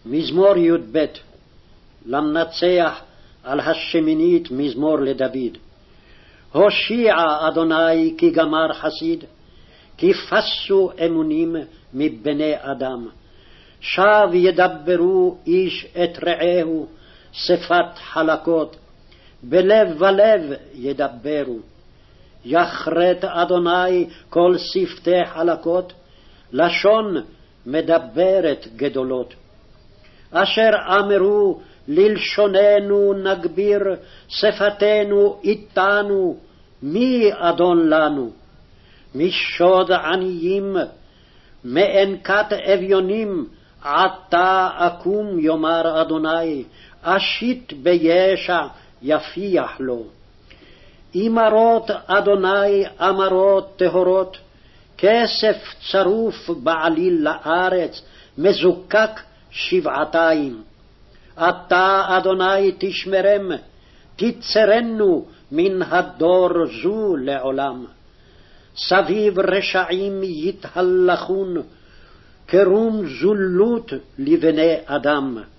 מזמור י"ב. למנצח על השמינית מזמור לדוד. הושיע אדוני כי גמר חסיד, כי פסו אמונים מבני אדם. שב ידברו איש את רעהו שפת חלקות, בלב ולב ידברו. יחרט אדוני כל שפתי חלקות, לשון מדברת גדולות. אשר אמרו ללשוננו נגביר, שפתנו איתנו, מי אדון לנו? משוד עניים, מאנקת אביונים, עתה אקום יאמר אדוני, אשית בישע יפיח לו. אמרות אדוני אמרות טהורות, כסף צרוף בעליל לארץ, מזוקק שבעתיים. אתה אדוני תשמרם, תצרנו מן הדור זו לעולם. סביב רשעים יתהלכון, כרום זולות לבני אדם.